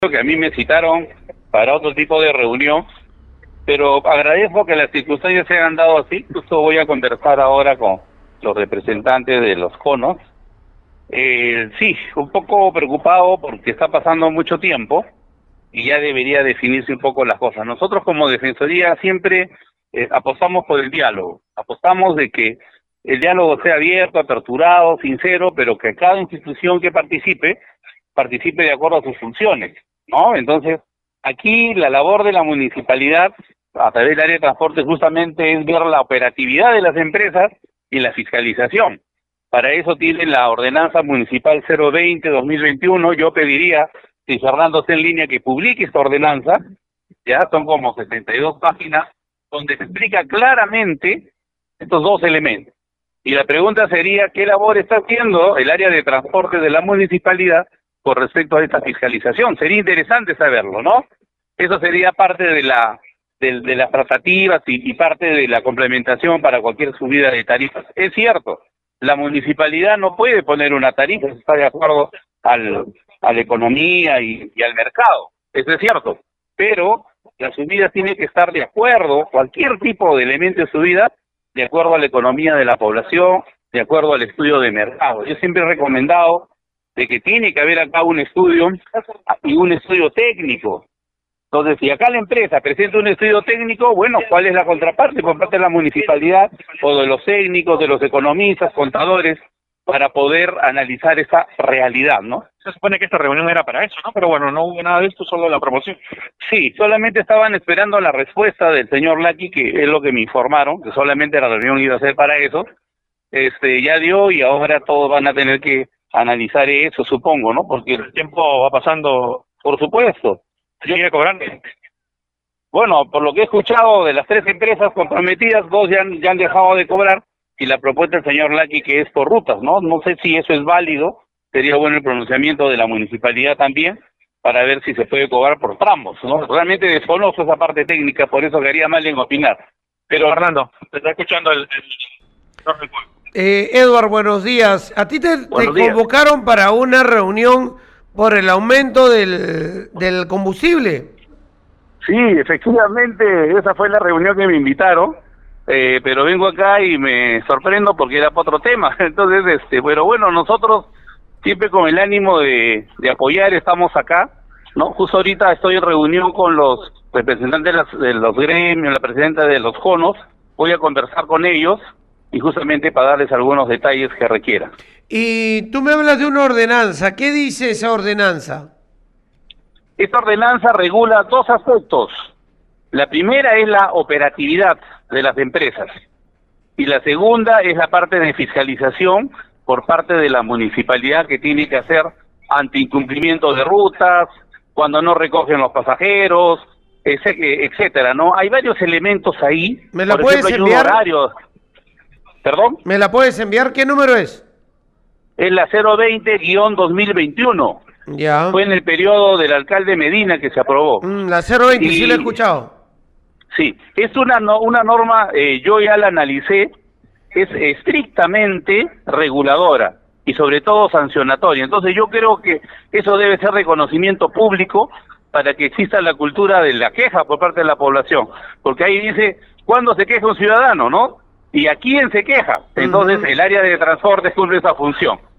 que a mí me citaron para otro tipo de reunión, pero agradezco que las circunstancias se hayan dado así. Justo voy a conversar ahora con los representantes de los conos. Sí, un poco preocupado porque está pasando mucho tiempo y ya debería definirse un poco las cosas. Nosotros como Defensoría siempre apostamos por el diálogo, apostamos de que el diálogo sea abierto, aperturado, sincero, pero que cada institución que participe de acuerdo a sus funciones, ¿no? Entonces, aquí la labor de la municipalidad a través del área de transporte justamente es ver la operatividad de las empresas y la fiscalización. Para eso tiene la ordenanza municipal 020-2021. Yo pediría, si Fernando está en línea, que publique esta ordenanza. Ya son como 72 páginas donde se explica claramente estos dos elementos. Y la pregunta sería, ¿qué labor está haciendo el área de transporte de la municipalidad con respecto a esta fiscalización? Sería interesante saberlo, ¿no? Eso sería parte de las tratativas y parte de la complementación para cualquier subida de tarifas. Es cierto, la municipalidad no puede poner una tarifa, está de acuerdo a la economía y al mercado, eso es cierto, pero la subida tiene que estar de acuerdo, cualquier tipo de elemento de subida, de acuerdo a la economía de la población, de acuerdo al estudio de mercado. Yo siempre he recomendado de que tiene que haber acá un estudio y un estudio técnico. Entonces, si acá la empresa presenta un estudio técnico, bueno, ¿cuál es la contraparte por parte de la municipalidad o de los técnicos, de los economistas, contadores, para poder analizar esa realidad, ¿no? Se supone que esta reunión era para eso, ¿no? Pero bueno, no hubo nada de esto, solo la promoción. Sí, solamente estaban esperando la respuesta del señor Laki, que es lo que me informaron, que solamente la reunión iba a ser para eso. Ya dio y ahora todos van a tener que analizar eso, supongo, ¿no? Porque El tiempo va pasando, por supuesto. sigue cobrando. Bueno, por lo que he escuchado de las 3 empresas comprometidas, 2 ya han dejado de cobrar, y la propuesta del señor Laki que es por rutas, ¿no? No sé si eso es válido, sería bueno el pronunciamiento de la municipalidad también, para ver si se puede cobrar por tramos, ¿no? Realmente desconozco esa parte técnica, por eso quedaría mal en opinar. Pero Fernando, te está escuchando el señor del pueblo. Edward, buenos días. ¿A ti te convocaron para una reunión por el aumento del combustible? Sí, efectivamente, esa fue la reunión que me invitaron, pero vengo acá y me sorprendo porque era para otro tema. Entonces, pero bueno, nosotros siempre con el ánimo de apoyar estamos acá, ¿no? Justo ahorita estoy en reunión con los representantes de los gremios, la presidenta de los conos, voy a conversar con ellos y justamente para darles algunos detalles que requieran. Y tú me hablas de una ordenanza, ¿qué dice esa ordenanza? Esta ordenanza regula 2 aspectos. La primera es la operatividad de las empresas y la segunda es la parte de fiscalización por parte de la municipalidad que tiene que hacer ante incumplimiento de rutas, cuando no recogen los pasajeros, etcétera, ¿no? Hay varios elementos ahí. ¿Me la por puedes ejemplo, enviar? Hay un horario. ¿Perdón? ¿Me la puedes enviar? ¿Qué número es? Es la 020-2021. Ya. Fue en el periodo del alcalde Medina que se aprobó. La 020, sí la he escuchado. Sí, es una norma, yo ya la analicé, es estrictamente reguladora y sobre todo sancionatoria. Entonces yo creo que eso debe ser reconocimiento público para que exista la cultura de la queja por parte de la población. Porque ahí dice, ¿cuándo se queja un ciudadano, no? ¿Y a quién se queja? Entonces el área de transporte cumple esa función.